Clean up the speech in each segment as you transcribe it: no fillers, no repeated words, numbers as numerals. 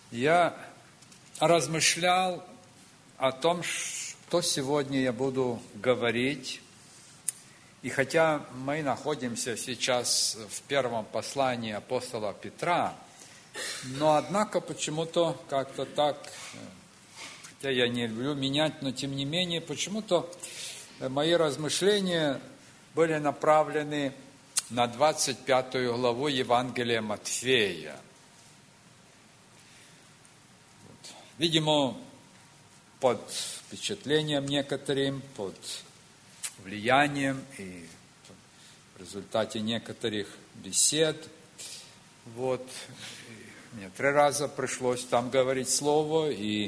Я размышлял о том, что сегодня я буду говорить. И хотя мы находимся сейчас в первом послании апостола Петра, но однако почему-то как-то так, хотя я не люблю менять, но тем не менее, почему-то мои размышления были направлены на 25 главу Евангелия Матфея. Видимо, под впечатлением некоторым, под влиянием и в результате некоторых бесед. Мне 3 раза пришлось там говорить слово, и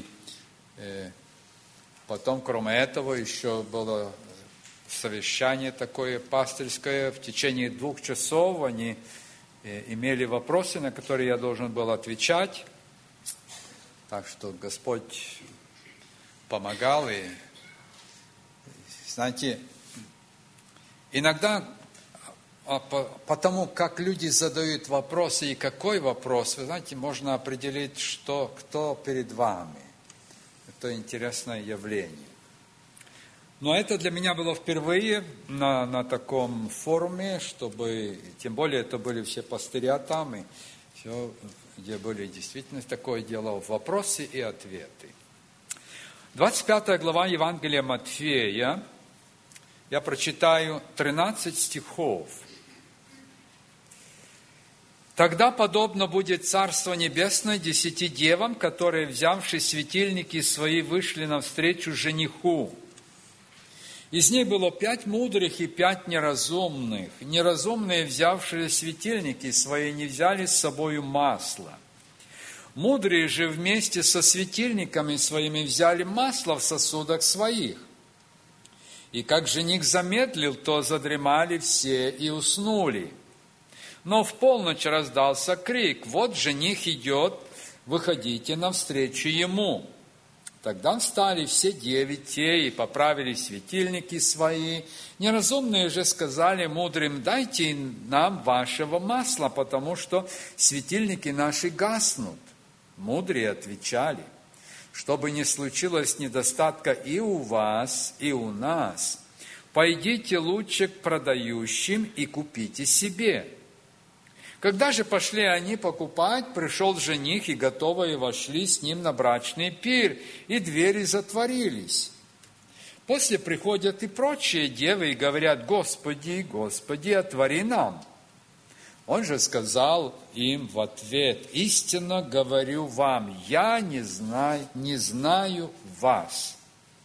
потом, кроме этого, еще было совещание такое пастырское. В течение 2 часов они имели вопросы, на которые я должен был отвечать. Так что Господь помогал. И, знаете, иногда потому, как люди задают вопросы и какой вопрос, вы знаете, можно определить, кто перед вами. Это интересное явление. Но это для меня было впервые на таком форуме, чтобы, тем более это были все пастыря там, и все, где были действительно такое дело, вопросы и ответы. 25 глава Евангелия Матфея, я прочитаю 13 стихов. «Тогда подобно будет Царство Небесное 10 девам, которые, взявши светильники свои, вышли навстречу жениху. Из них было 5 мудрых и 5 неразумных. Неразумные, взявшие светильники свои, не взяли с собою масла. Мудрые же вместе со светильниками своими взяли масло в сосудах своих. И как жених замедлил, то задремали все и уснули. Но в полночь раздался крик: вот жених идет, выходите навстречу ему. Тогда встали все 9 те и поправили светильники свои. Неразумные же сказали мудрым: дайте нам вашего масла, потому что светильники наши гаснут. Мудрые отвечали: чтобы не случилось недостатка и у вас, и у нас, пойдите лучше к продающим и купите себе. Когда же пошли они покупать, пришел жених, и готовые вошли с ним на брачный пир, и двери затворились. После приходят и прочие девы, и говорят: Господи, Господи, отвори нам. Он же сказал им в ответ: истинно говорю вам, я не знаю вас.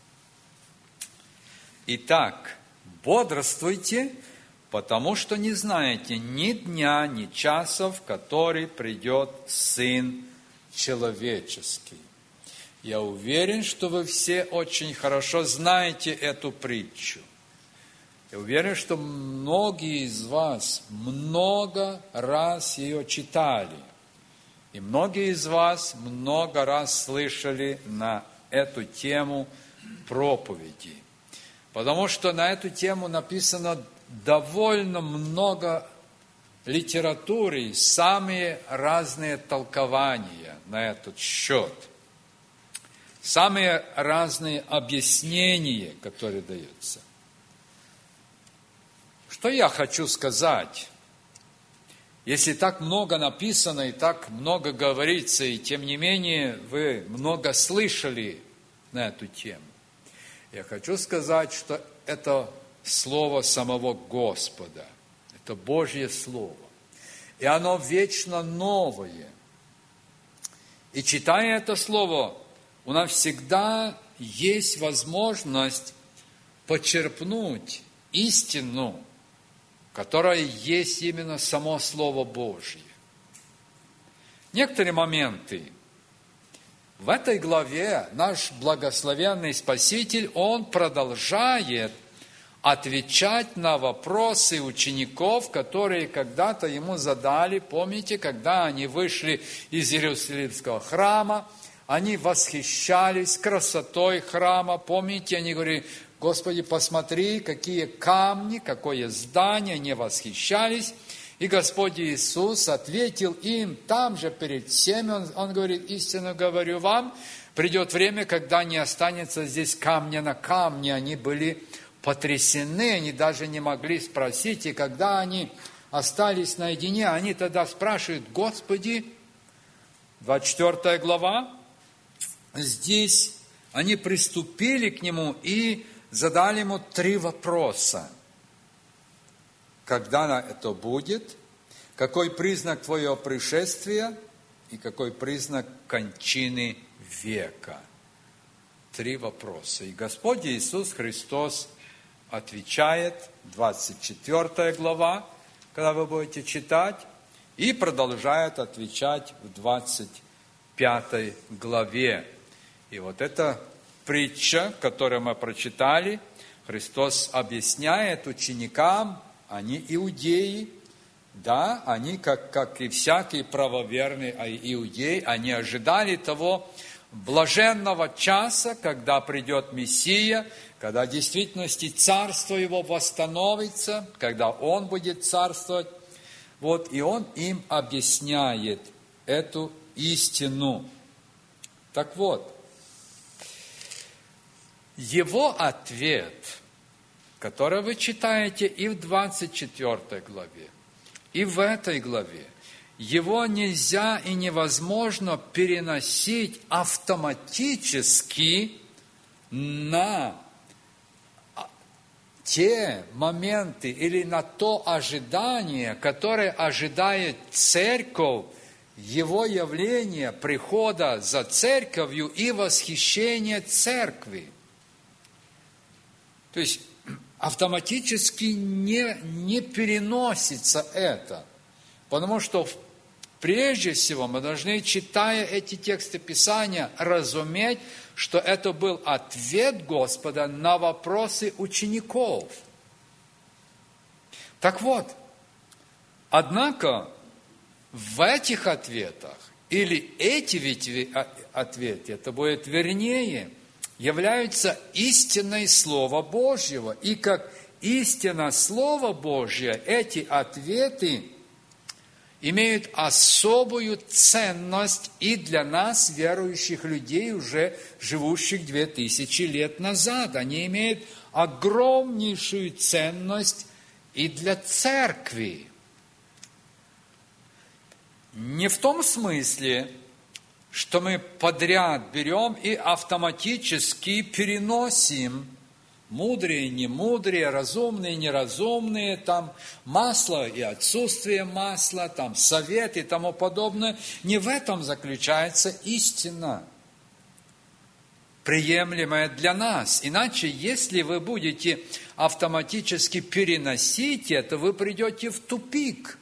Итак, бодрствуйте, потому что не знаете ни дня, ни часа, в который придет Сын Человеческий. Я уверен, что вы все очень хорошо знаете эту притчу. Я уверен, что многие из вас много раз ее читали. И многие из вас много раз слышали на эту тему проповеди. Потому что на эту тему написано довольно много литературы, самые разные толкования на этот счет, самые разные объяснения, которые даются. Что я хочу сказать? Если так много написано и так много говорится, и тем не менее вы много слышали на эту тему, я хочу сказать, что это Слово самого Господа. Это Божье Слово. И оно вечно новое. И читая это Слово, у нас всегда есть возможность почерпнуть истину, которая есть именно само Слово Божье. Некоторые моменты. В этой главе наш благословенный Спаситель, Он продолжает отвечать на вопросы учеников, которые когда-то ему задали. Помните, когда они вышли из Иерусалимского храма, они восхищались красотой храма. Помните, они говорили: Господи, посмотри, какие камни, какое здание, они восхищались. И Господь Иисус ответил им там же перед всеми, Он говорит: истинно говорю вам, придет время, когда не останется здесь камня на камне. Они были потрясены, они даже не могли спросить. И когда они остались наедине, они тогда спрашивают: Господи, 24 глава, здесь они приступили к Нему и задали Ему 3 вопроса. Когда это будет? Какой признак Твоего пришествия? И какой признак кончины века? 3 вопроса. И Господь Иисус Христос отвечает, 24 глава, когда вы будете читать, и продолжает отвечать в 25 главе. И вот эта притча, которую мы прочитали, Христос объясняет ученикам, они иудеи, да, они, как и всякие правоверные иудеи, они ожидали того блаженного часа, когда придет Мессия, когда в действительности царство Его восстановится, когда Он будет царствовать. Вот, и Он им объясняет эту истину. Так вот, Его ответ, который вы читаете и в 24 главе, и в этой главе, его нельзя и невозможно переносить автоматически на те моменты или на то ожидание, которое ожидает церковь, его явление, прихода за церковью и восхищение церкви. То есть автоматически не переносится это, потому что прежде всего мы должны, читая эти тексты Писания, разуметь, что это был ответ Господа на вопросы учеников. Так вот, однако в этих ответах, или эти ответы, это будет вернее, являются истиной Слова Божьего. И как истина Слова Божьего, эти ответы имеют особую ценность и для нас, верующих людей, уже живущих 2000 лет назад. Они имеют огромнейшую ценность и для церкви. Не в том смысле, что мы подряд берем и автоматически переносим мудрые, немудрые, разумные, неразумные, там масло и отсутствие масла, там совет и тому подобное. Не в этом заключается истина, приемлемая для нас. Иначе, если вы будете автоматически переносить это, вы придете в тупик.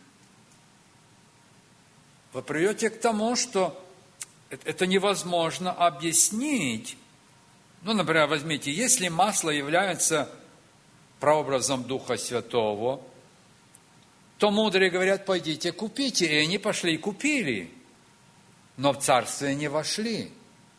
Вы придете к тому, что это невозможно объяснить. Ну, например, возьмите, если масло является прообразом Духа Святого, то мудрые говорят: пойдите купите. И они пошли и купили, но в Царствие не вошли.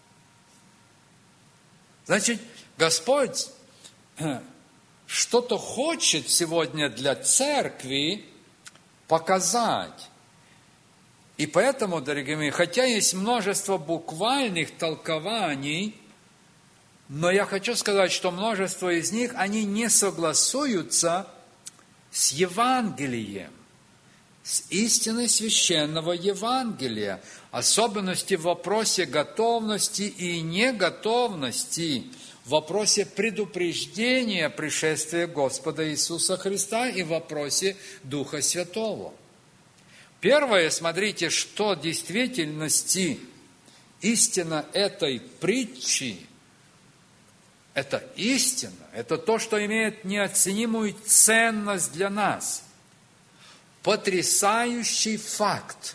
Значит, Господь что-то хочет сегодня для церкви показать. И поэтому, дорогие мои, хотя есть множество буквальных толкований, но я хочу сказать, что множество из них, они не согласуются с Евангелием, с истиной священного Евангелия, особенности в вопросе готовности и неготовности, в вопросе предупреждения пришествия Господа Иисуса Христа и в вопросе Духа Святого. Первое, смотрите, что в действительности истина этой притчи, это истина, это то, что имеет неоценимую ценность для нас. Потрясающий факт.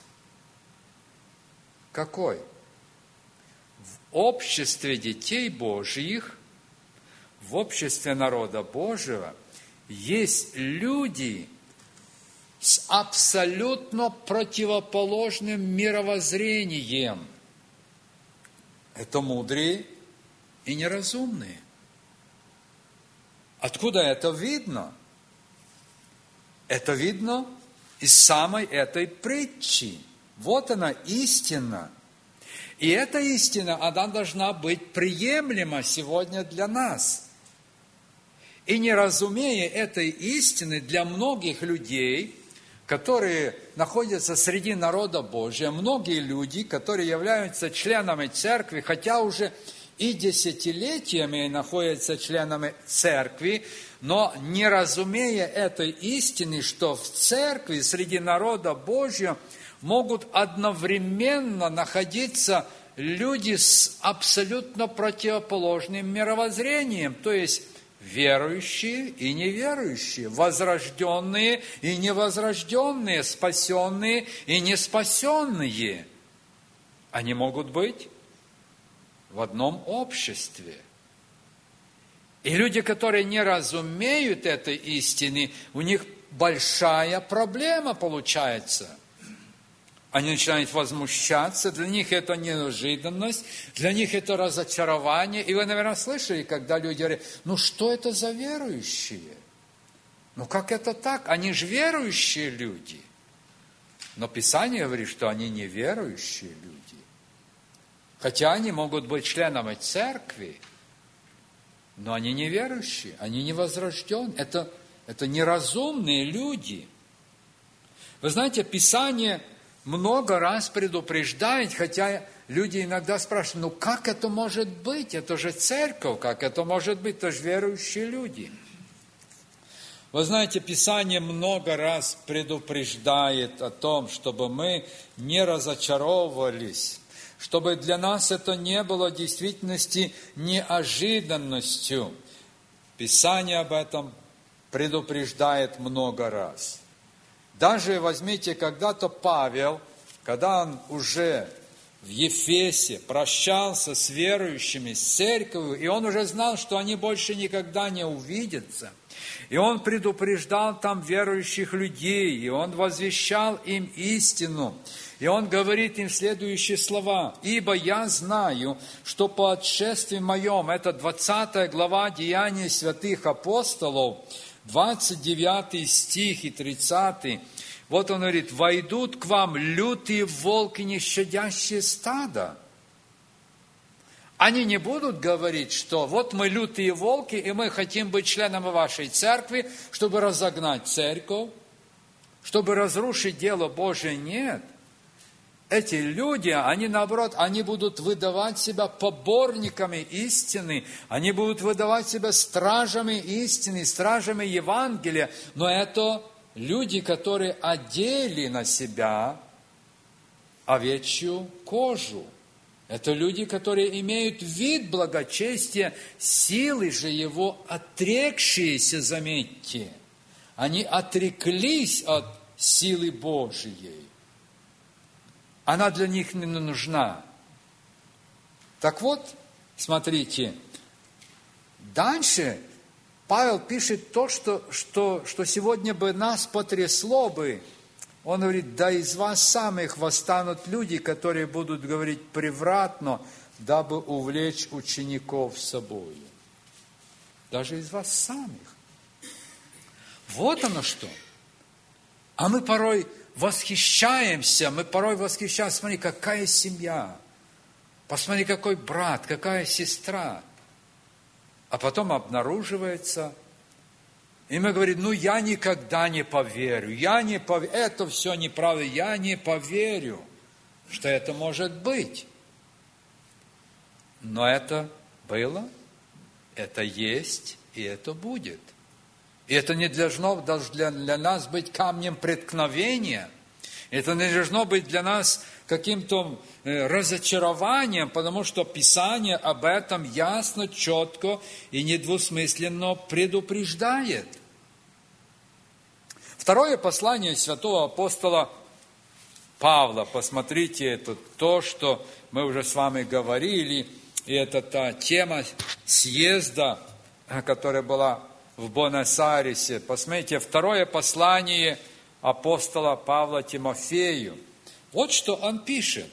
Какой? В обществе детей Божьих, в обществе народа Божьего есть люди с абсолютно противоположным мировоззрением. Это мудрые и неразумные. Откуда это видно? Это видно из самой этой притчи. Вот она, истина. И эта истина, она должна быть приемлема сегодня для нас. И не разумея этой истины для многих людей, которые находятся среди народа Божия, многие люди, которые являются членами церкви, хотя уже и десятилетиями находятся членами церкви, но не разумея этой истины, что в церкви среди народа Божия могут одновременно находиться люди с абсолютно противоположным мировоззрением, то есть верующие и неверующие, возрожденные и невозрожденные, спасенные и неспасенные. Они могут быть в одном обществе. И люди, которые не разумеют этой истины, у них большая проблема получается. Они начинают возмущаться, для них это неожиданность, для них это разочарование. И вы, наверное, слышали, когда люди говорят, ну что это за верующие? Ну как это так? Они же верующие люди. Но Писание говорит, что они неверующие люди. Хотя они могут быть членами церкви, но они неверующие, они невозрожденные. Это неразумные люди. Вы знаете, Писание много раз предупреждает, хотя люди иногда спрашивают, ну как это может быть? Это же церковь, как это может быть? Это же верующие люди. Вы знаете, Писание много раз предупреждает о том, чтобы мы не разочаровывались, чтобы для нас это не было в действительности неожиданностью. Писание об этом предупреждает много раз. Даже возьмите, когда-то Павел, когда он уже в Ефесе прощался с верующими, с церковью, и он уже знал, что они больше никогда не увидятся. И он предупреждал там верующих людей, и он возвещал им истину. И он говорит им следующие слова. «Ибо я знаю, что по отшествии моем», это 20 глава Деяний святых апостолов, 29 стих и 30. Вот он говорит, «Войдут к вам лютые волки, не щадящие стада». Они не будут говорить, что вот мы лютые волки, и мы хотим быть членами вашей церкви, чтобы разогнать церковь, чтобы разрушить дело Божие. Нет. Эти люди, они наоборот, они будут выдавать себя поборниками истины, они будут выдавать себя стражами истины, стражами Евангелия, но это люди, которые одели на себя овечью кожу. Это люди, которые имеют вид благочестия, силы же его отрекшиеся, заметьте. Они отреклись от силы Божией. Она для них не нужна. Так вот, смотрите, дальше Павел пишет то, что сегодня бы нас потрясло бы. Он говорит, да из вас самих восстанут люди, которые будут говорить превратно, дабы увлечь учеников с собой. Даже из вас самих. Вот оно что. А мы порой восхищаемся, смотри, какая семья, посмотри, какой брат, какая сестра. А потом обнаруживается, и мы говорим, ну я никогда не поверю, это все неправда, я не поверю, что это может быть. Но это было, это есть, и это будет. И это не должно для нас быть камнем преткновения. Это не должно быть для нас каким-то разочарованием, потому что Писание об этом ясно, четко и недвусмысленно предупреждает. Второе послание святого апостола Павла. Посмотрите, это то, что мы уже с вами говорили, и это та тема съезда, которая была в Буэнос-Айресе. Посмотрите, второе послание апостола Павла Тимофею. Вот что он пишет.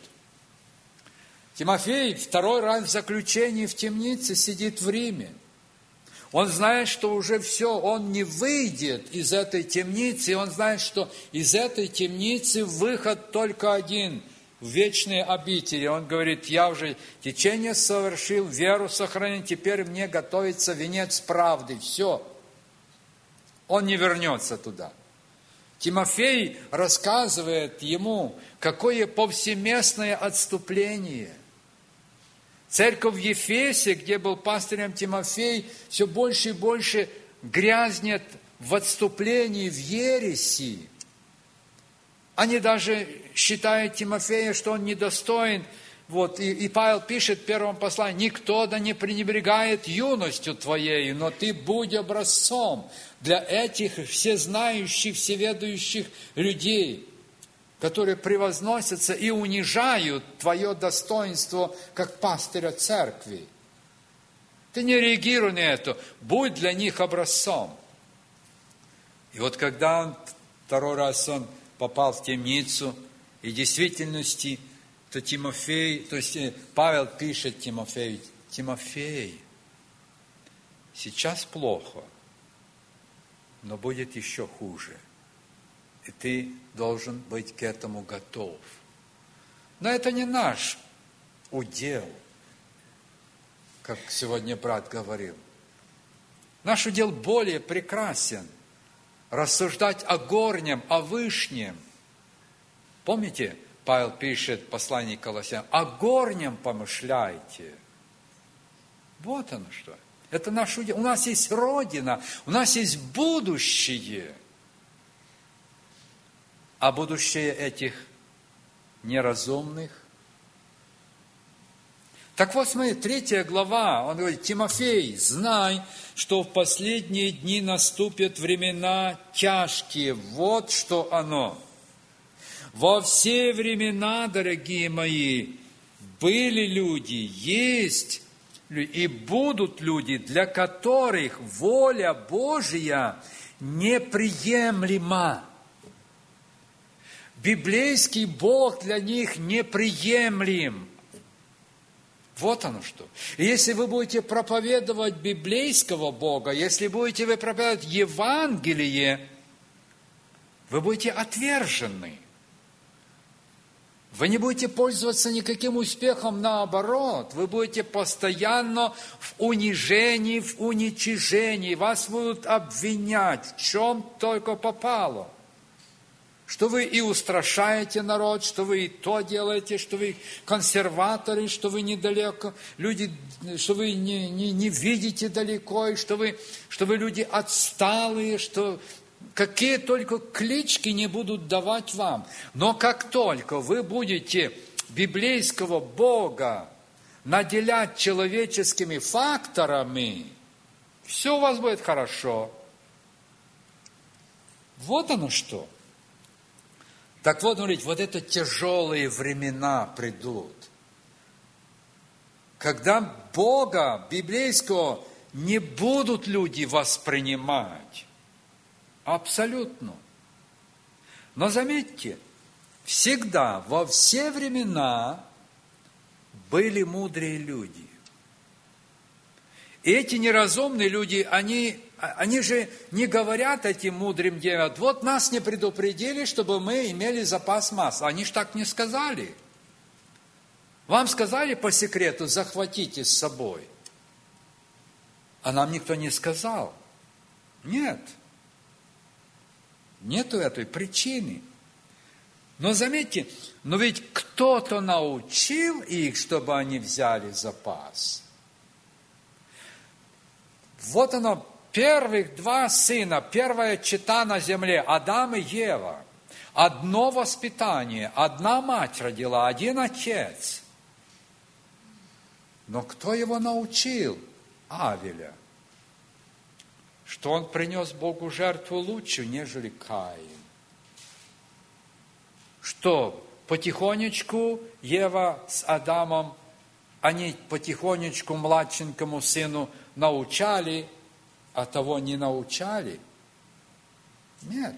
Тимофей второй раз в заключении в темнице сидит в Риме. Он знает, что уже все, он не выйдет из этой темницы, и он знает, что из этой темницы выход только один – в вечные обители. Он говорит, я уже течение совершил, веру сохранил, теперь мне готовится венец правды. Все. Он не вернется туда. Тимофей рассказывает ему, какое повсеместное отступление. Церковь в Ефесе, где был пастырем Тимофей, все больше и больше грязнет в отступлении, в ереси. Они даже считают Тимофея, что он недостоин. И Павел пишет в первом послании, никто да не пренебрегает юностью твоею, но ты будь образцом для этих всезнающих, всеведающих людей, которые превозносятся и унижают твое достоинство как пастыря церкви. Ты не реагируй на это, будь для них образцом. И вот когда он второй раз попал в темницу, и в действительности, то Павел пишет Тимофею, Тимофей, сейчас плохо, но будет еще хуже. И ты должен быть к этому готов. Но это не наш удел, как сегодня брат говорил. Наш удел более прекрасен. Рассуждать о горнем, о вышнем. Помните, Павел пишет в послании к Колоссянам, о горнем помышляйте. Вот оно что. Это наш удел. У нас есть Родина, у нас есть будущее. А будущее этих неразумных? Так вот, смотри, 3 глава, он говорит, Тимофей, знай, что в последние дни наступят времена тяжкие. Вот что оно. Во все времена, дорогие мои, были люди, есть и будут люди, для которых воля Божия неприемлема. Библейский Бог для них неприемлем. Вот оно что. И если вы будете проповедовать библейского Бога, если будете вы проповедовать Евангелие, вы будете отвержены. Вы не будете пользоваться никаким успехом, наоборот. Вы будете постоянно в унижении, в уничижении. Вас будут обвинять, в чем только попало. Что вы и устрашаете народ, что вы и то делаете, что вы консерваторы, что вы недалеко, люди, что вы не видите далеко, и что вы люди отсталые, что какие только клички не будут давать вам. Но как только вы будете библейского Бога наделять человеческими факторами, все у вас будет хорошо. Вот оно что. Так вот, говорит, вот это тяжелые времена придут, когда Бога библейского не будут люди воспринимать. Абсолютно. Но заметьте, всегда, во все времена были мудрые люди. И эти неразумные люди, они же не говорят этим мудрым девятам, вот нас не предупредили, чтобы мы имели запас масла. Они же так не сказали. Вам сказали по секрету, захватите с собой. А нам никто не сказал. Нет. Нету этой причины. Но заметьте, но ведь кто-то научил их, чтобы они взяли запас. Вот оно, первых 2 сына, первая чета на земле, Адам и Ева. Одно воспитание, одна мать родила, один отец. Но кто его научил? Авеля. Что он принес Богу жертву лучше, нежели Каин. Что потихонечку Ева с Адамом, они потихонечку младшенькому сыну научали, а того не научали? Нет.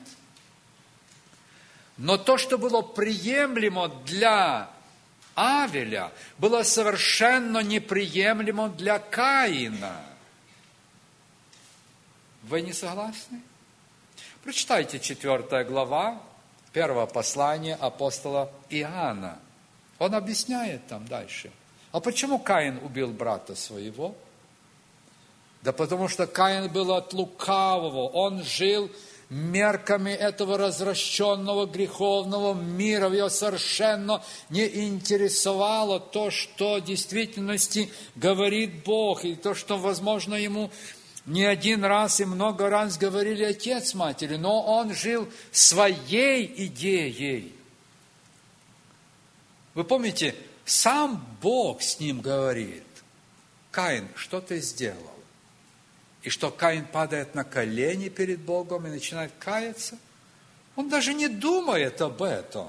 Но то, что было приемлемо для Авеля, было совершенно неприемлемо для Каина. Вы не согласны? Прочитайте 4 глава, 1 послание апостола Иоанна. Он объясняет там дальше. А почему Каин убил брата своего? Да потому что Каин был от лукавого. Он жил мерками этого развращенного греховного мира. Его совершенно не интересовало то, что в действительности говорит Бог, и то, что, возможно, ему не один раз и много раз говорили отец с матерью, но он жил своей идеей. Вы помните, сам Бог с ним говорит: Каин, что ты сделал? И что Каин падает на колени перед Богом и начинает каяться? Он даже не думает об этом.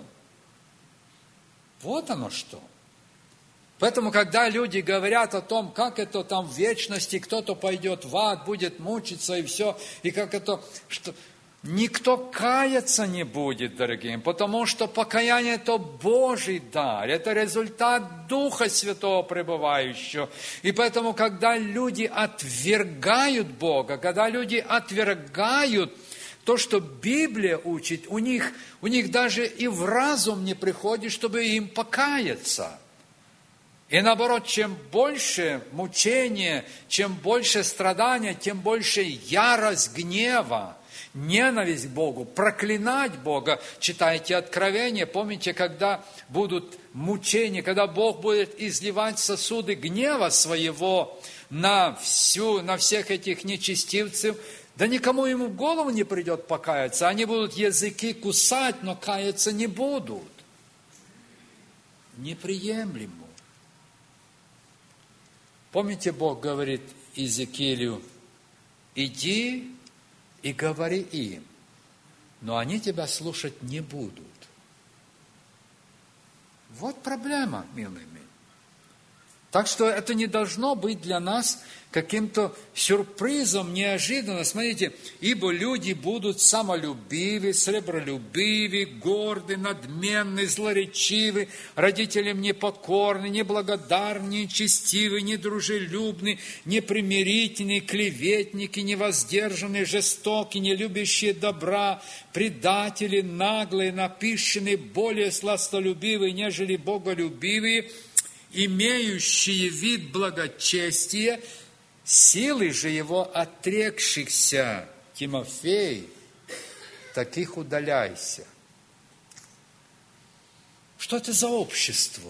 Вот оно что. Поэтому, когда люди говорят о том, как это там в вечности, кто-то пойдет в ад, будет мучиться и все, и как это, что никто каяться не будет, дорогие, потому что покаяние – это Божий дар, это результат Духа Святого пребывающего. И поэтому, когда люди отвергают Бога, когда люди отвергают то, что Библия учит, у них даже и в разум не приходит, чтобы им покаяться. И наоборот, чем больше мучения, чем больше страдания, тем больше ярость гнева, ненависть к Богу, проклинать Бога. Читайте Откровение, помните, когда будут мучения, когда Бог будет изливать сосуды гнева своего на всех этих нечестивцев, да никому ему в голову не придет покаяться. Они будут языки кусать, но каяться не будут. Неприемлемо. Помните, Бог говорит Иезекиилю: иди и говори им, но они тебя слушать не будут. Вот проблема, милые мои. Так что это не должно быть для нас каким-то сюрпризом, неожиданно. Смотрите, ибо люди будут самолюбивы, сребролюбивы, горды, надменны, злоречивы, родителям непокорны, неблагодарны, нечестивы, недружелюбны, непримирительны, клеветники, невоздержанные, жестоки, не любящие добра, предатели, наглые, напыщенные, более сластолюбивые, нежели боголюбивые, имеющие вид благочестия, силы же его отрекшихся. Тимофей, таких удаляйся. Что это за общество?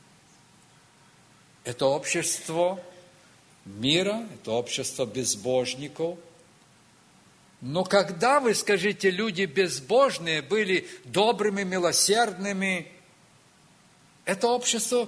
Это общество мира, это общество безбожников. Но когда, вы скажите, люди безбожные были добрыми, милосердными, это общество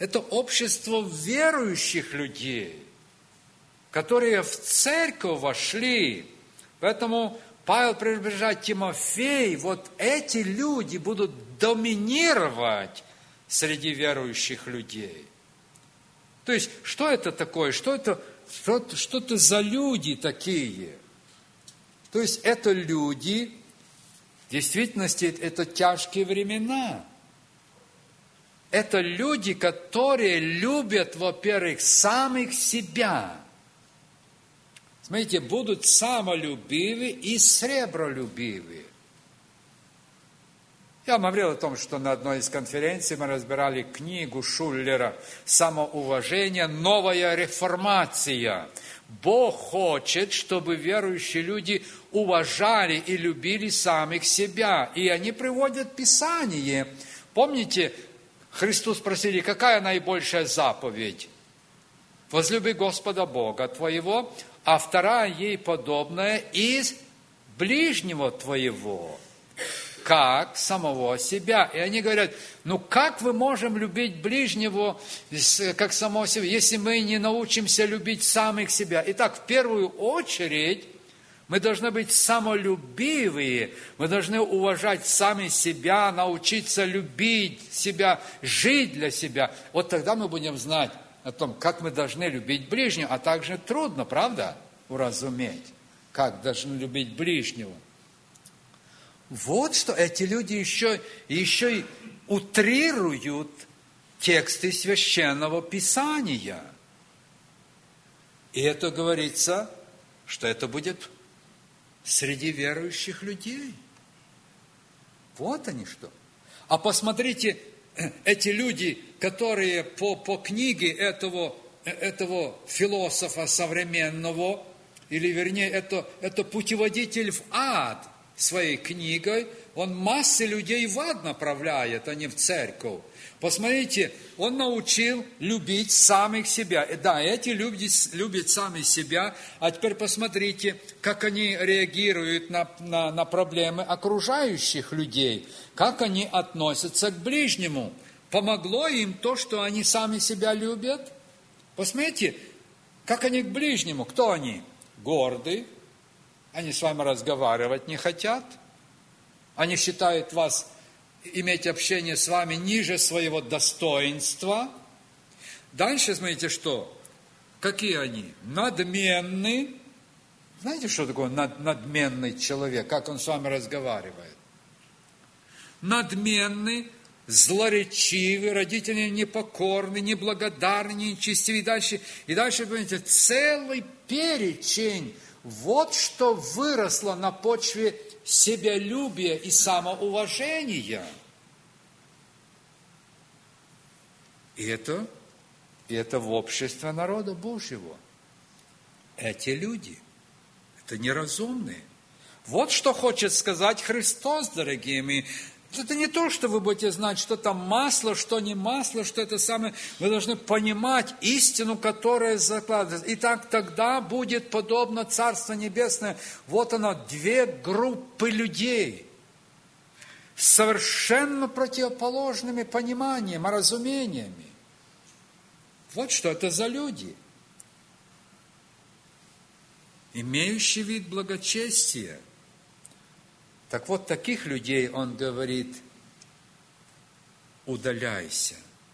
верующих людей, которые в церковь вошли. Поэтому Павел предупреждает: Тимофей, вот эти люди будут доминировать среди верующих людей. То есть, что это такое? Что это за люди такие? То есть, это люди, в действительности, это тяжкие времена. Это люди, которые любят, во-первых, самих себя. Смотрите, будут самолюбивы и сребролюбивы. Я вам говорил о том, что на одной из конференций мы разбирали книгу Шуллера «Самоуважение. Новая реформация». Бог хочет, чтобы верующие люди уважали и любили самих себя. И они приводят Писание. Помните, Христу спросили: какая наибольшая заповедь? Возлюби Господа Бога твоего, а вторая ей подобная: из ближнего твоего, как самого себя. И они говорят: ну как мы можем любить ближнего, как самого себя, если мы не научимся любить самих себя? Итак, в первую очередь, мы должны быть самолюбивые, мы должны уважать сами себя, научиться любить себя, жить для себя. Вот тогда мы будем знать о том, как мы должны любить ближнего, а также трудно, правда, уразуметь, как должны любить ближнего. Вот что эти люди еще и утрируют тексты Священного Писания. И это говорится, что это будет среди верующих людей. Вот они что. А посмотрите, эти люди, которые по книге этого философа современного, или вернее, это путеводитель в ад своей книгой, он массы людей в ад направляет, а не в церковь. Посмотрите, он научил любить самих себя. Да, эти любят сами себя. А теперь посмотрите, как они реагируют на проблемы окружающих людей. Как они относятся к ближнему. Помогло им то, что они сами себя любят? Посмотрите, как они к ближнему. Кто они? Гордые. Они с вами разговаривать не хотят. Они считают вас, иметь общение с вами ниже своего достоинства. Дальше, смотрите, что? Какие они? Надменны. Знаете, что такое надменный человек? Как он с вами разговаривает? Надменный, злоречивый, родители непокорны, неблагодарны, нечестивы. И дальше, понимаете, целый перечень. Вот что выросло на почве себялюбия и самоуважения. И это в обществе народа Божьего. Эти люди, это неразумные. Вот что хочет сказать Христос, дорогие мои. Это не то, что вы будете знать, что там масло, что не масло, что это самое. Вы должны понимать истину, которая закладывается. Итак, тогда будет подобно Царство Небесное. Вот оно, две группы людей с совершенно противоположными пониманиями, разумениями. Вот что это за люди. Имеющий вид благочестия. Так вот, таких людей он говорит, удаляйся.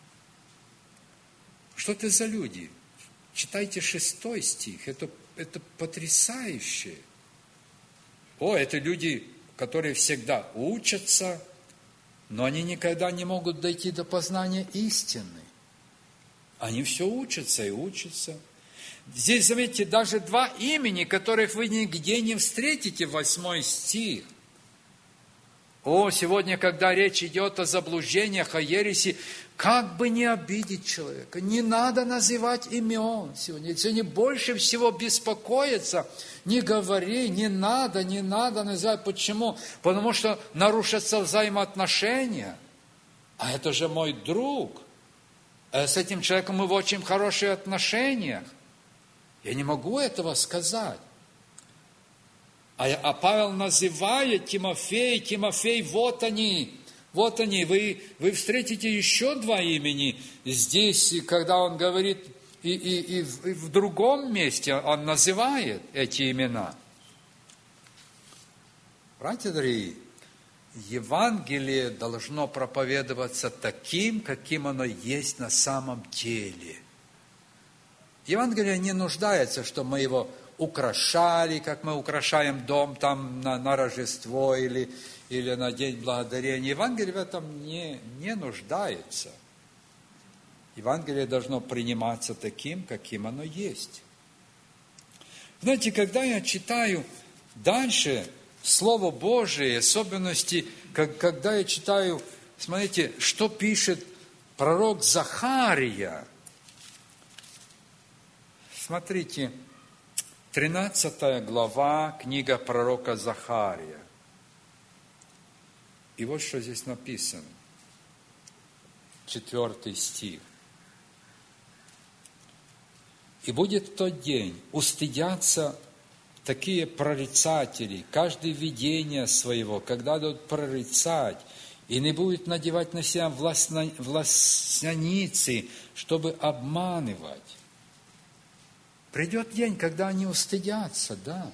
Что это за люди? Читайте 6 стих, это потрясающе. Это люди, которые всегда учатся, но они никогда не могут дойти до познания истины. Они все учатся и учатся. Здесь, заметьте, даже 2 имени, которых вы нигде не встретите, 8 стих. Сегодня, когда речь идет о заблуждениях, о ереси, как бы не обидеть человека, не надо называть имен сегодня больше всего беспокоиться, не говори, не надо называть. Почему? Потому что нарушатся взаимоотношения. А это же мой друг. С этим человеком мы в очень хороших отношениях. Я не могу этого сказать. А Павел называет Тимофей, вот они, вы встретите еще 2 имени здесь, когда он говорит, и в другом месте он называет эти имена. Братья дорогие, Евангелие должно проповедоваться таким, каким оно есть на самом деле. Евангелие не нуждается, чтобы мы его украшали, как мы украшаем дом там на Рождество или на День Благодарения. Евангелие в этом не нуждается. Евангелие должно приниматься таким, каким оно есть. Знаете, когда я читаю дальше Слово Божие, особенности, когда я читаю, смотрите, что пишет пророк Захария. Смотрите, 13 глава, книга пророка Захария. И вот что здесь написано. 4 стих. «И будет в тот день устыдятся такие прорицатели, каждое видение своего, когда будут прорицать, и не будут надевать на себя властяницы, чтобы обманывать». Придет день, когда они устыдятся, да.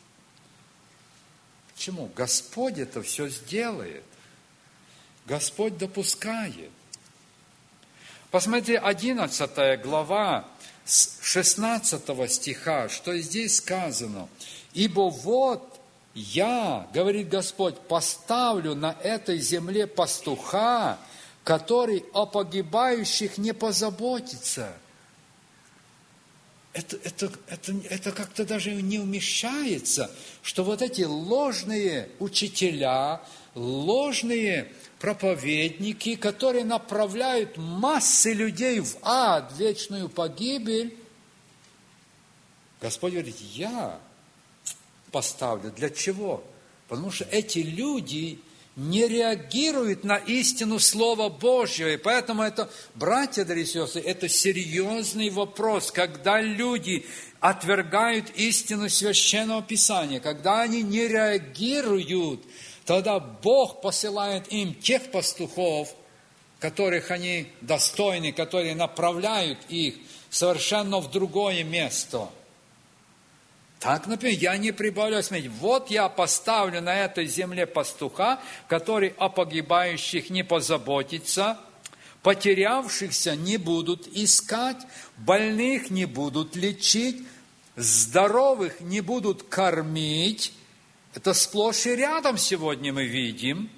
Почему? Господь это все сделает. Господь допускает. Посмотрите, 11 глава, с 16 стиха, что здесь сказано. «Ибо вот я, говорит Господь, поставлю на этой земле пастуха, который о погибающих не позаботится». это как-то даже не умещается, что вот эти ложные учителя, ложные проповедники, которые направляют массы людей в ад, в вечную погибель, Господь говорит, я поставлю. Для чего? Потому что эти люди не реагируют на истину Слова Божьего. И поэтому это, братья, дорогие сестры, это серьезный вопрос. Когда люди отвергают истину Священного Писания, когда они не реагируют, тогда Бог посылает им тех пастухов, которых они достойны, которые направляют их совершенно в другое место. Так, например, я не прибавляю, смотрите, вот я поставлю на этой земле пастуха, который о погибающих не позаботится, потерявшихся не будут искать, больных не будут лечить, здоровых не будут кормить. Это сплошь и рядом сегодня мы видим.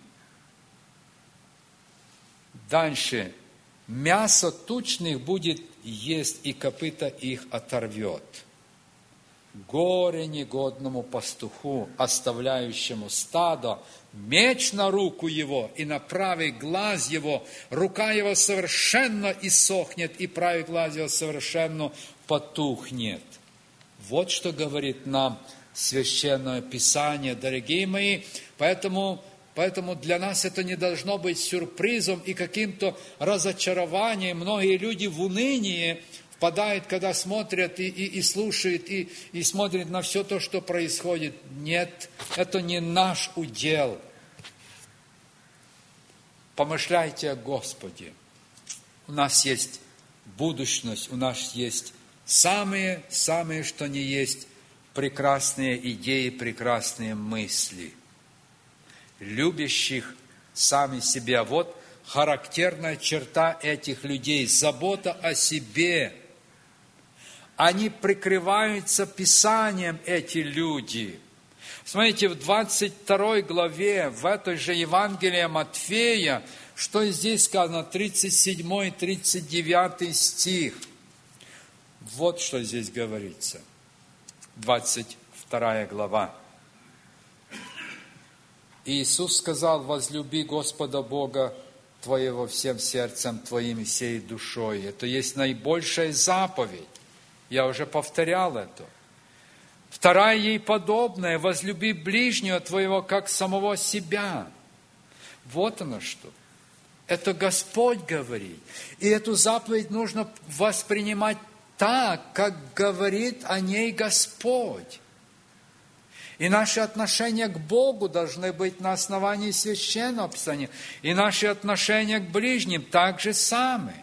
Дальше. Мясо тучных будет есть, и копыта их оторвет. Горе негодному пастуху, оставляющему стадо, меч на руку его и на правый глаз его, рука его совершенно иссохнет, и правый глаз его совершенно потухнет. Вот что говорит нам Священное Писание, дорогие мои. Поэтому для нас это не должно быть сюрпризом и каким-то разочарованием. Многие люди в уныние впадают, когда смотрят и слушают, и смотрят на все то, что происходит. Нет, это не наш удел. Помышляйте о Господе. У нас есть будущность, у нас есть самые, что ни есть, прекрасные идеи, прекрасные мысли. Любящих сами себя. Вот характерная черта этих людей – забота о себе. Они прикрываются Писанием, эти люди. Смотрите, в 22 главе, в этой же Евангелии Матфея, что здесь сказано, 37-39 стих. Вот что здесь говорится. 22 глава. Иисус сказал, возлюби Господа Бога твоего всем сердцем твоим и всей душой. Это есть наибольшая заповедь. Я уже повторял это. Вторая ей подобная, возлюби ближнего твоего, как самого себя. Вот оно что. Это Господь говорит. И эту заповедь нужно воспринимать так, как говорит о ней Господь. И наши отношения к Богу должны быть на основании Священного Писания. И наши отношения к ближним так же самые.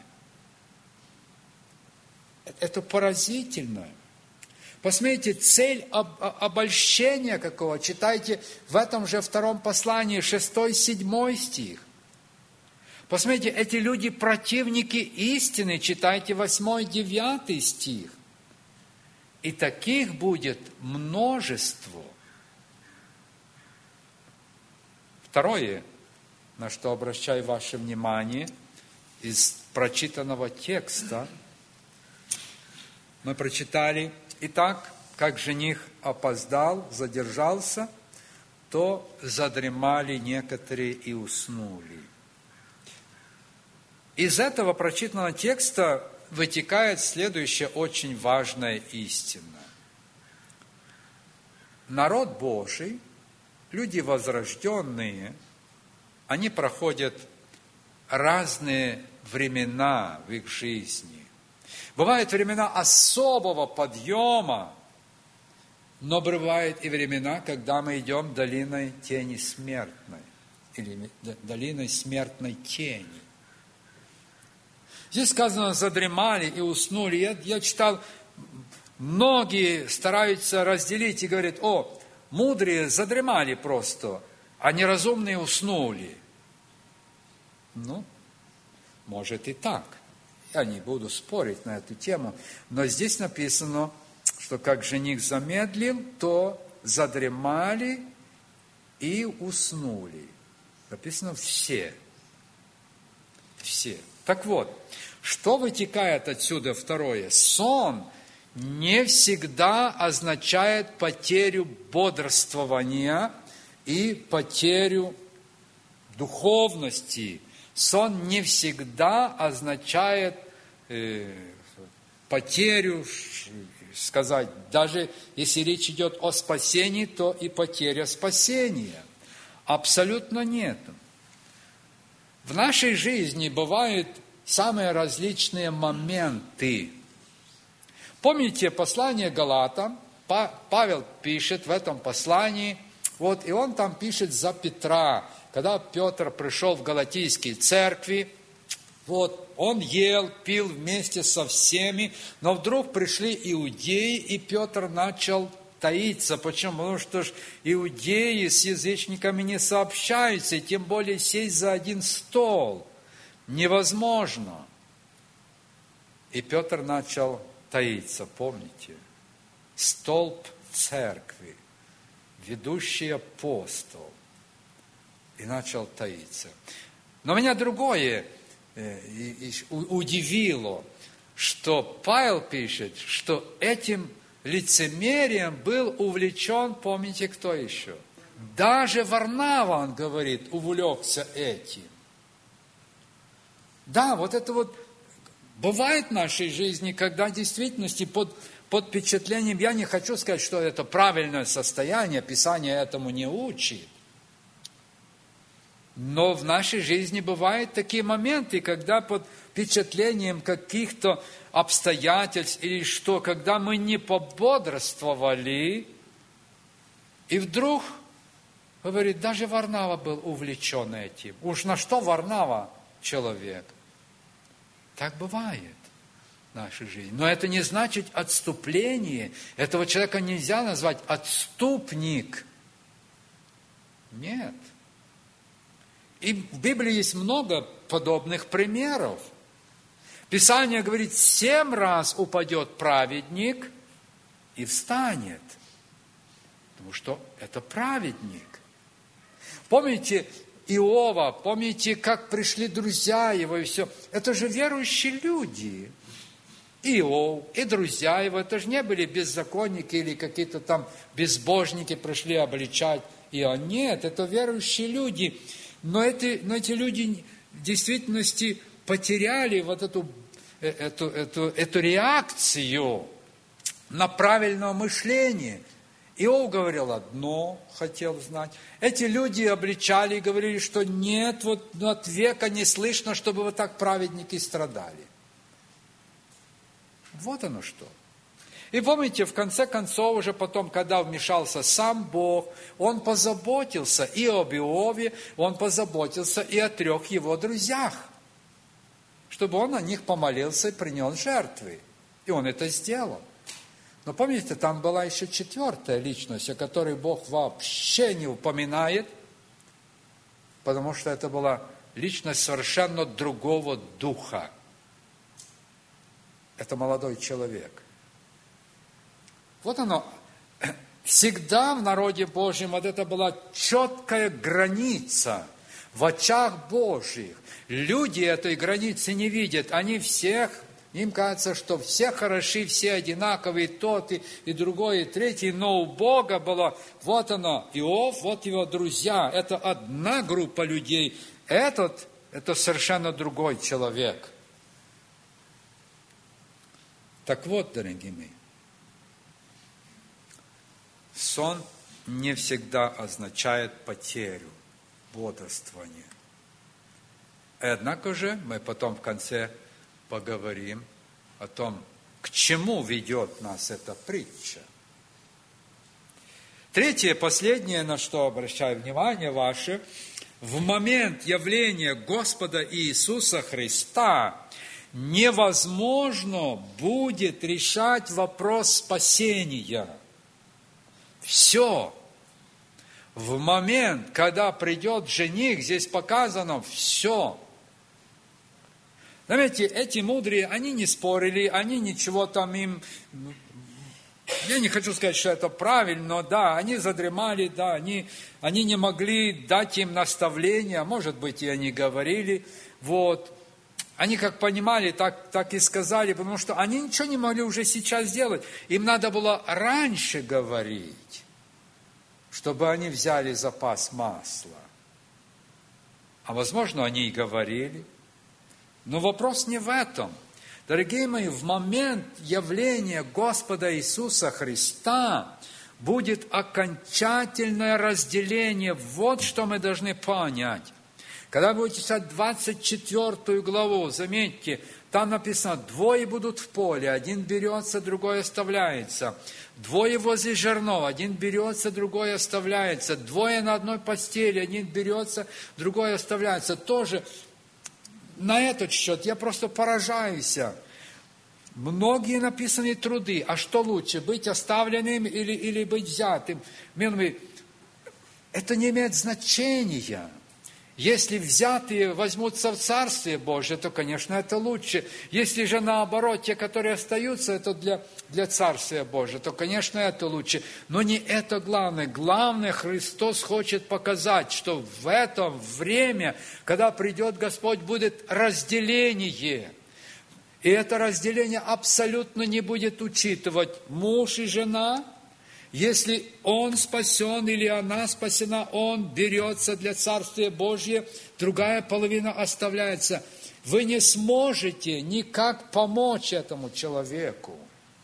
Это поразительно. Посмотрите, цель обольщения какого. Читайте в этом же втором послании 6-7 стих. Посмотрите, эти люди противники истины. Читайте 8-9 стих. И таких будет множество. Второе, на что обращаю ваше внимание, из прочитанного текста, мы прочитали, итак, как жених опоздал, задержался, то задремали некоторые и уснули. Из этого прочитанного текста вытекает следующая очень важная истина. Народ Божий, люди возрожденные, они проходят разные времена в их жизни. Бывают времена особого подъема, но бывают и времена, когда мы идем долиной тени смертной, или долиной смертной тени. Здесь сказано, задремали и уснули. Я читал, многие стараются разделить и говорят, мудрые задремали просто, а неразумные уснули. Может и так. Я не буду спорить на эту тему, но здесь написано, что как жених замедлил, то задремали и уснули. Написано все. Все. Так вот, что вытекает отсюда второе? Сон не всегда означает потерю бодрствования и потерю духовности. Сон не всегда означает потерю, сказать, даже если речь идет о спасении, то и потеря спасения. Абсолютно нет. В нашей жизни бывают самые различные моменты. Помните послание Галатам? Павел пишет в этом послании, и он там пишет за Петра. Когда Петр пришел в Галатийские церкви, он ел, пил вместе со всеми, но вдруг пришли иудеи, и Петр начал таиться. Почему? Потому что иудеи с язычниками не сообщаются, и тем более сесть за один стол невозможно. И Петр начал таиться, помните? Столб церкви, ведущий апостол, и начал таиться. Но меня другое удивило, что Павел пишет, что этим лицемерием был увлечен, помните, кто еще? Даже Варнава, он говорит, увлекся этим. Да, это бывает в нашей жизни, когда в действительности под впечатлением, я не хочу сказать, что это правильное состояние, Писание этому не учит. Но в нашей жизни бывают такие моменты, когда под впечатлением каких-то обстоятельств или что, когда мы не пободрствовали, и вдруг, говорит, даже Варнава был увлечен этим. Уж на что Варнава человек? Так бывает в нашей жизни. Но это не значит отступление. Этого человека нельзя назвать отступник. Нет. И в Библии есть много подобных примеров. Писание говорит, 7 раз упадет праведник и встанет. Потому что это праведник. Помните Иова, помните, как пришли друзья его и все. Это же верующие люди. Иов и друзья его, это же не были беззаконники или какие-то там безбожники пришли обличать Иова. Нет, это верующие люди. Но эти люди в действительности потеряли эту реакцию на правильное мышление. Иов говорил одно, хотел знать. Эти люди обличали и говорили, что нет, от века не слышно, чтобы так праведники страдали. Вот оно что. И помните, в конце концов, уже потом, когда вмешался сам Бог, Он позаботился и об Иове, Он позаботился и о 3 его друзьях, чтобы он о них помолился и принес жертвы. И он это сделал. Но помните, там была еще 4-я личность, о которой Бог вообще не упоминает, потому что это была личность совершенно другого духа. Это молодой человек. Вот оно, всегда в народе Божьем это была четкая граница в очах Божьих. Люди этой границы не видят, им кажется, что все хороши, все одинаковые, тот и другой, и третий, но у Бога было, вот оно, Иов, вот его друзья, это одна группа людей, это совершенно другой человек. Так вот, дорогие мои, сон не всегда означает потерю бодрствования. Однако же мы потом в конце поговорим о том, к чему ведет нас эта притча. 3-е, последнее, на что обращаю внимание ваше, в момент явления Господа Иисуса Христа невозможно будет решать вопрос спасения. Все. В момент, когда придет жених, здесь показано все. Знаете, эти мудрые, они не спорили, они ничего там им... Я не хочу сказать, что это правильно, но да, они задремали, да, они не могли дать им наставления, может быть, и они говорили, Они как понимали, так и сказали, потому что они ничего не могли уже сейчас сделать. Им надо было раньше говорить, чтобы они взяли запас масла. А возможно, они и говорили. Но вопрос не в этом. Дорогие мои, в момент явления Господа Иисуса Христа будет окончательное разделение. Вот что мы должны понять. Когда вы будете читать 24 главу, заметьте, там написано, 2 будут в поле, один берется, другой оставляется. 2 возле жернов, один берется, другой оставляется. 2 на одной постели, один берется, другой оставляется. Тоже на этот счет я просто поражаюсь. Многие написаны труды. А что лучше, быть оставленным или быть взятым? Это не имеет значения. Если взятые возьмутся в Царствие Божие, то, конечно, это лучше. Если же наоборот, те, которые остаются, это для Царствия Божия, то, конечно, это лучше. Но не это главное. Главное, Христос хочет показать, что в это время, когда придет Господь, будет разделение. И это разделение абсолютно не будет учитывать муж и жена. Если он спасен или она спасена, он берется для Царствия Божия, другая половина оставляется. Вы не сможете никак помочь этому человеку.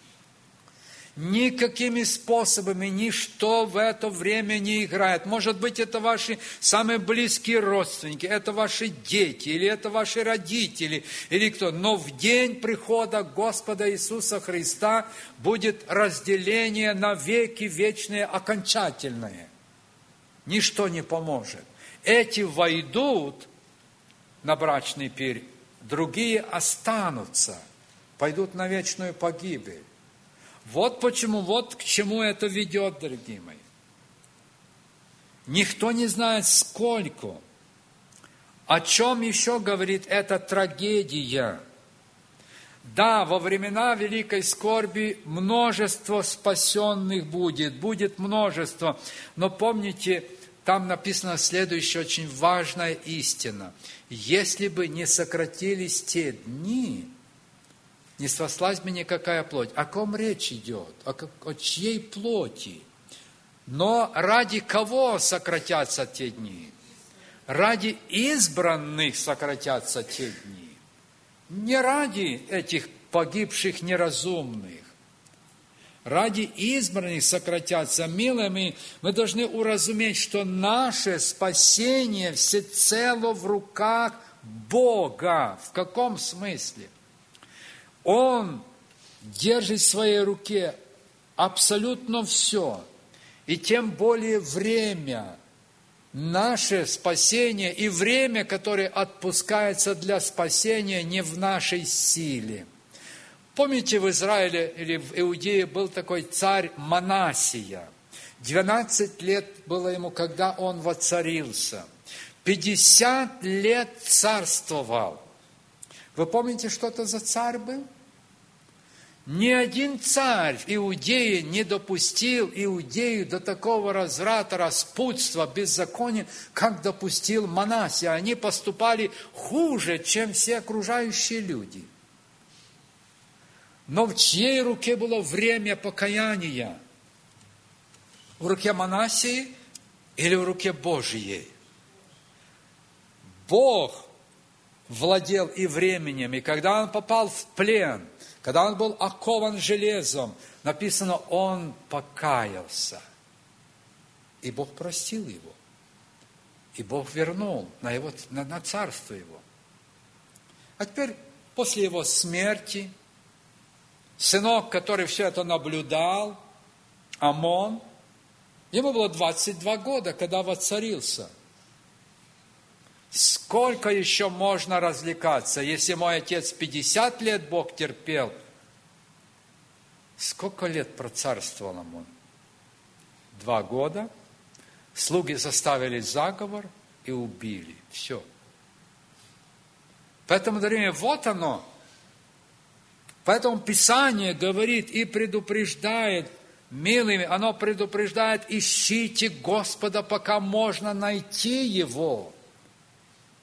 Никакими способами ничто в это время не играет. Может быть, это ваши самые близкие родственники, это ваши дети, или это ваши родители, или кто. Но в день прихода Господа Иисуса Христа будет разделение на веки вечные, окончательное. Ничто не поможет. Эти войдут на брачный пир, другие останутся, пойдут на вечную погибель. Вот почему, вот к чему это ведет, дорогие мои. Никто не знает, сколько. О чем еще говорит эта трагедия? Да, во времена великой скорби множество спасенных будет множество. Но помните, там написано следующая очень важная истина. Если бы не сократились те дни, не спаслась бы никакая плоть. О ком речь идет? О чьей плоти? Но ради кого сократятся те дни? Ради избранных сократятся те дни. Не ради этих погибших неразумных. Ради избранных сократятся. Милые, мы должны уразуметь, что наше спасение всецело в руках Бога. В каком смысле? Он держит в своей руке абсолютно все, и тем более время, наше спасение и время, которое отпускается для спасения, не в нашей силе. Помните, в Израиле или в Иудее был такой царь Манассия. 12 лет было ему, когда он воцарился. 50 лет царствовал. Вы помните, что это за царь был? Ни один царь в Иудее не допустил Иудею до такого разврата, распутства, беззакония, как допустил Манассия. Они поступали хуже, чем все окружающие люди. Но в чьей руке было время покаяния? В руке Манассии или в руке Божьей? Бог владел и временем, и когда он попал в плен, когда он был окован железом, написано, он покаялся. И Бог простил его. И Бог вернул на царство его. А теперь, после его смерти, сынок, который все это наблюдал, Амон, ему было 22 года, когда воцарился. Сколько еще можно развлекаться? Если мой отец 50 лет Бог терпел, сколько лет процарствовал он? 2 года. Слуги составили заговор и убили. Все. Поэтому, дорогие, вот оно. Поэтому Писание говорит и предупреждает, милыми, оно предупреждает, ищите Господа, пока можно найти Его.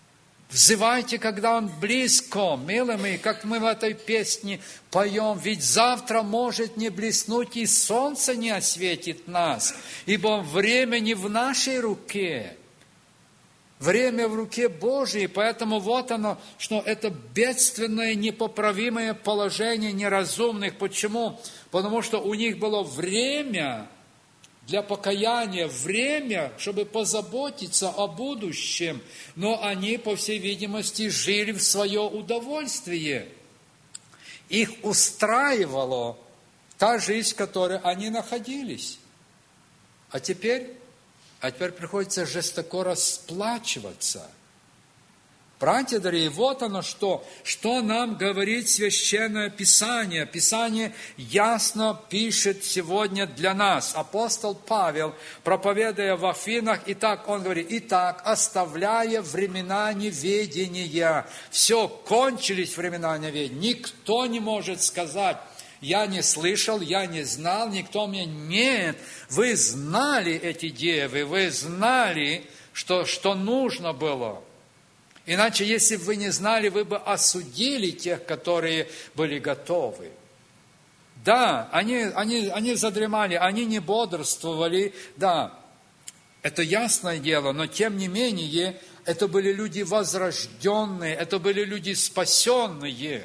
Взывайте, когда Он близко, милые мои, как мы в этой песне поем, ведь завтра может не блеснуть, и солнце не осветит нас, ибо время не в нашей руке, время в руке Божьей, поэтому вот оно, что это бедственное, непоправимое положение неразумных. Почему? Потому что у них было время для покаяния, время, чтобы позаботиться о будущем, но они, по всей видимости, жили в свое удовольствие. Их устраивала та жизнь, в которой они находились. А теперь приходится жестоко расплачиваться. Братья дорогие, вот оно что нам говорит Священное Писание. Писание ясно пишет сегодня для нас. Апостол Павел, проповедуя в Афинах, он говорит, итак, оставляя времена неведения, все, кончились времена неведения, никто не может сказать, я не слышал, я не знал, никто мне... Нет, вы знали эти девы, вы знали, что нужно было. Иначе, если бы вы не знали, вы бы осудили тех, которые были готовы. Да, они задремали, они не бодрствовали, да, это ясное дело, но тем не менее, это были люди возрожденные, это были люди спасенные.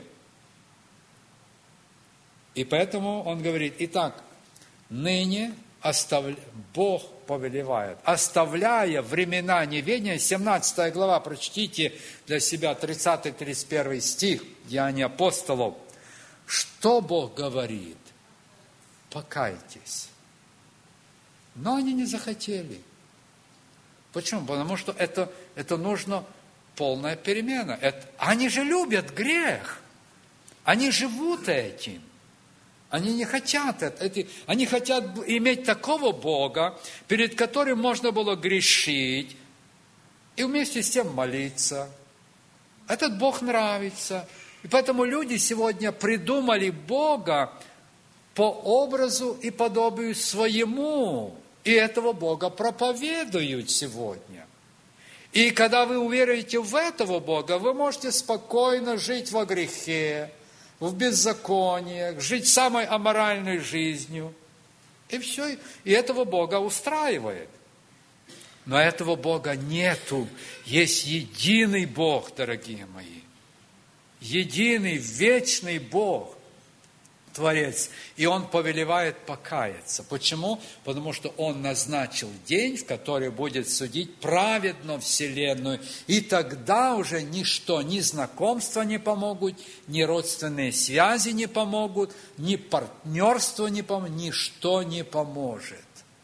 И поэтому он говорит, итак, ныне Бог повелевает, оставляя времена неведения, 17 глава, прочтите для себя 30-31 стих, Деяния апостолов. Что Бог говорит? Покайтесь. Но они не захотели. Почему? Потому что это нужно полная перемена. Они же любят грех. Они живут этим. Они не хотят это. Они хотят иметь такого Бога, перед которым можно было грешить и вместе с тем молиться. Этот Бог нравится. И поэтому люди сегодня придумали Бога по образу и подобию своему. И этого Бога проповедуют сегодня. И когда вы уверуете в этого Бога, вы можете спокойно жить во грехе, в беззакониях, жить самой аморальной жизнью. И все. И этого Бога устраивает. Но этого Бога нету. Есть единый Бог, дорогие мои. Единый, вечный Бог, Творец. И Он повелевает покаяться. Почему? Потому что Он назначил день, в который будет судить праведно вселенную. И тогда уже ничто, ни знакомства не помогут, ни родственные связи не помогут, ни партнерство не поможет, ничто не поможет.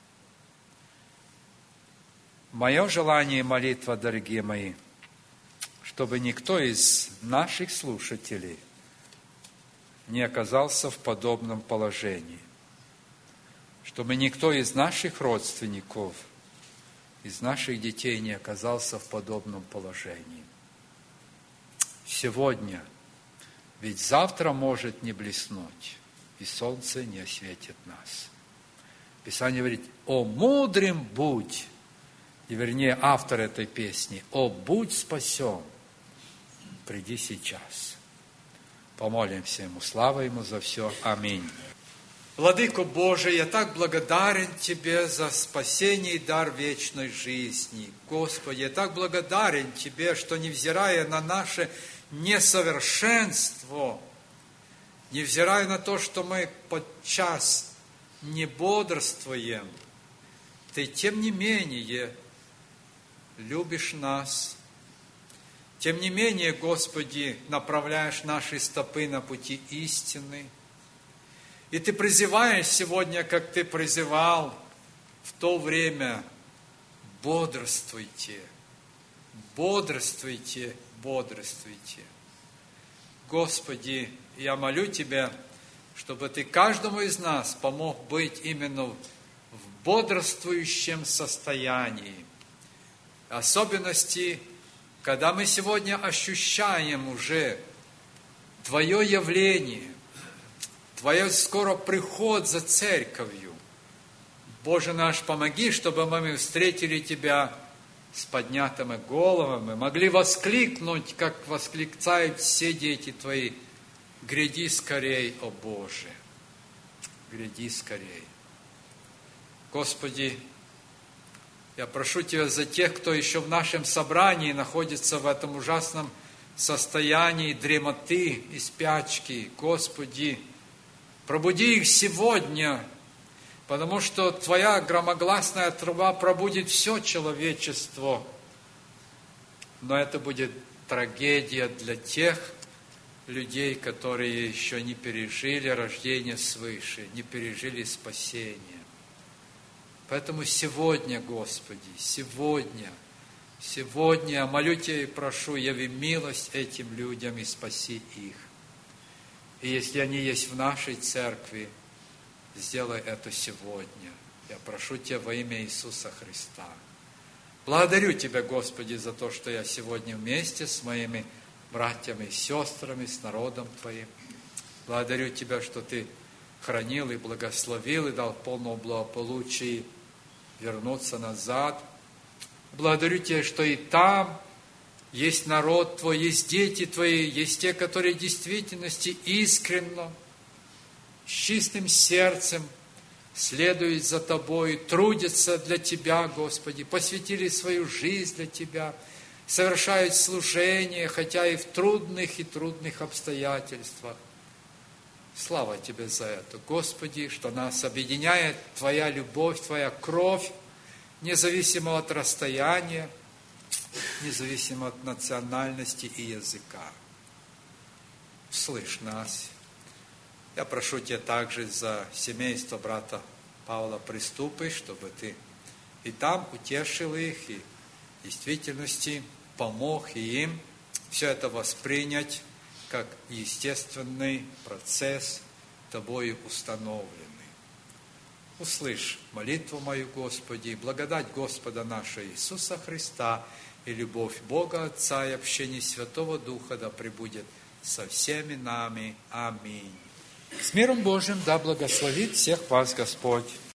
Мое желание и молитва, дорогие мои, чтобы никто из наших слушателей не оказался в подобном положении. Чтобы никто из наших родственников, из наших детей не оказался в подобном положении. Сегодня, ведь завтра может не блеснуть, и солнце не осветит нас. Писание говорит, «О мудрым будь», и вернее автор этой песни, «О будь спасен, приди сейчас». Помолимся Ему, слава Ему за все. Аминь. Владыко Божий, я так благодарен Тебе за спасение и дар вечной жизни. Господи, я так благодарен Тебе, что невзирая на наше несовершенство, невзирая на то, что мы подчас не бодрствуем, Ты, тем не менее, любишь нас. Тем не менее, Господи, направляешь наши стопы на пути истины. И Ты призываешь сегодня, как Ты призывал в то время, бодрствуйте, бодрствуйте, бодрствуйте. Господи, я молю Тебя, чтобы Ты каждому из нас помог быть именно в бодрствующем состоянии. Особенности, когда мы сегодня ощущаем уже Твое явление, Твое скоро приход за церковью. Боже наш, помоги, чтобы мы встретили Тебя с поднятыми головами могли воскликнуть, как восклицают все дети Твои: «Гряди скорей, о Боже! Гряди скорей!» Господи, я прошу Тебя за тех, кто еще в нашем собрании находится в этом ужасном состоянии дремоты и спячки. Господи, пробуди их сегодня, потому что Твоя громогласная труба пробудит все человечество. Но это будет трагедия для тех людей, которые еще не пережили рождение свыше, не пережили спасение. Поэтому сегодня, Господи, сегодня я молю Тебя и прошу, яви милость этим людям и спаси их. И если они есть в нашей церкви, сделай это сегодня. Я прошу Тебя во имя Иисуса Христа. Благодарю Тебя, Господи, за то, что я сегодня вместе с моими братьями и сестрами, с народом Твоим. Благодарю Тебя, что Ты хранил и благословил, и дал полного благополучия вернуться назад. Благодарю Тебя, что и там есть народ Твой, есть дети Твои, есть те, которые в действительности искренно, с чистым сердцем следуют за Тобой, трудятся для Тебя, Господи, посвятили свою жизнь для Тебя, совершают служение, хотя и в трудных обстоятельствах. Слава Тебе за это, Господи, что нас объединяет Твоя любовь, Твоя кровь, независимо от расстояния, независимо от национальности и языка. Слышь нас. Я прошу Тебя также за семейство брата Павла Приступы, чтобы Ты и там утешил их, и в действительности помог и им все это воспринять как естественный процесс, Тобою установленный. Услышь молитву мою, Господи, благодать Господа нашего Иисуса Христа и любовь Бога Отца и общение Святого Духа да пребудет со всеми нами. Аминь. С миром Божьим да благословит всех вас Господь.